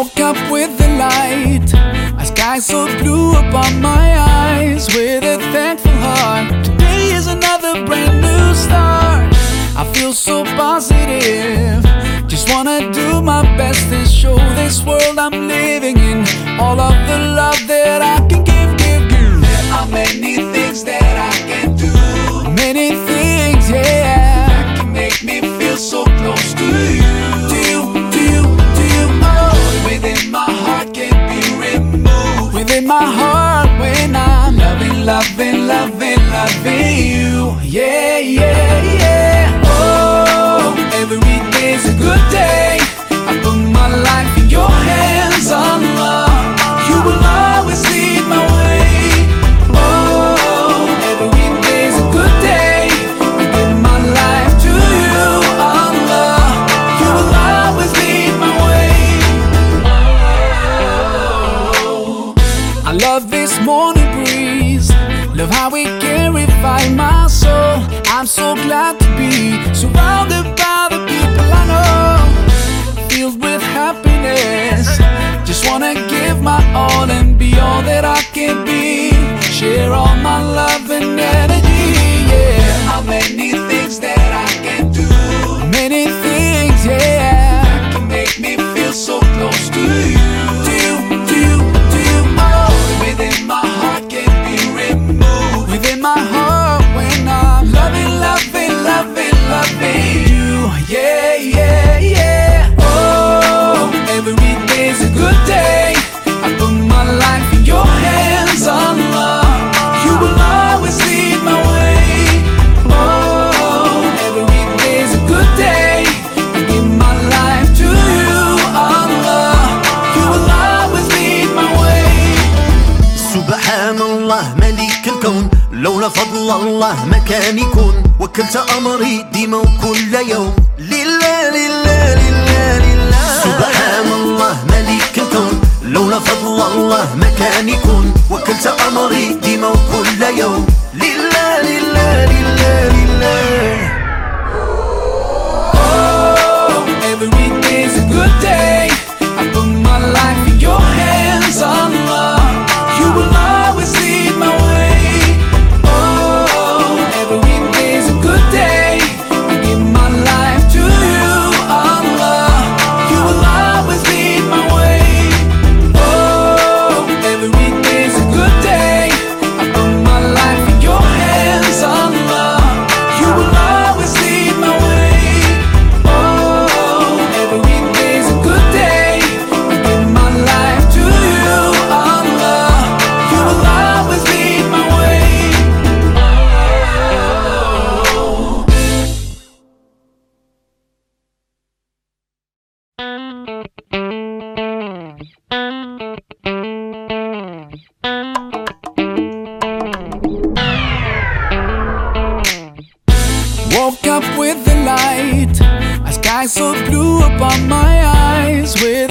Woke up with the light, a sky so blue upon my eyes. With a thankful heart, today is another brand new start. I feel so positive, just wanna do my best and show this world I'm living in all of the love that I can give. There are many things that I can do, many things, yeah, that can make me feel so close to you. Within my heart can't be removed. Within my heart when I'm loving, loving, loving, loving you. Yeah, yeah, yeah. Oh, every day's a good day. I put my life in your hands, Allah. You will always lead my way. Oh, every day's a good day. I give my life to you, Allah. You will always lead my way. I love this morning breeze, love how it can revive my soul. I'm so glad to be surrounded by the people I know, filled with happiness. Just wanna give my all and be all that I can be. Share all my love and energy, yeah. There are many things that I can do, many things, yeah, that can make me feel so close to you. Within my heart can't be removed. Within my heart when I'm loving, loving, loving, loving you. Yeah, yeah, yeah. Oh, every day's a good day. I put my life in your hands, Allah. You will always lead my way. Oh, every day's a good day. I give my life to you, Allah. You will always lead my way. سبحان الله ملك الكون، لولا فضل الله ما كان يكون. وكلت أمري ديما وكل يوم لله لله لله لله. سبحان الله ملك الكون، لولا فضل الله ما كان يكون. وكلت أمري ديما وكل يوم لله لله لله لله. Oh, every day's a good day. I put my life in your hands, Allah. You will always lead my way. Oh, every day's a good day. I give my life to you, Allah. You will always lead my way. Oh, every day's a good day. I put my life in your hands, Allah. You will always lead my way. Oh, every day's a good day. I give my life to you, Allah. You will always lead my way. Woke up with the light, a sky so blue upon my eyes. With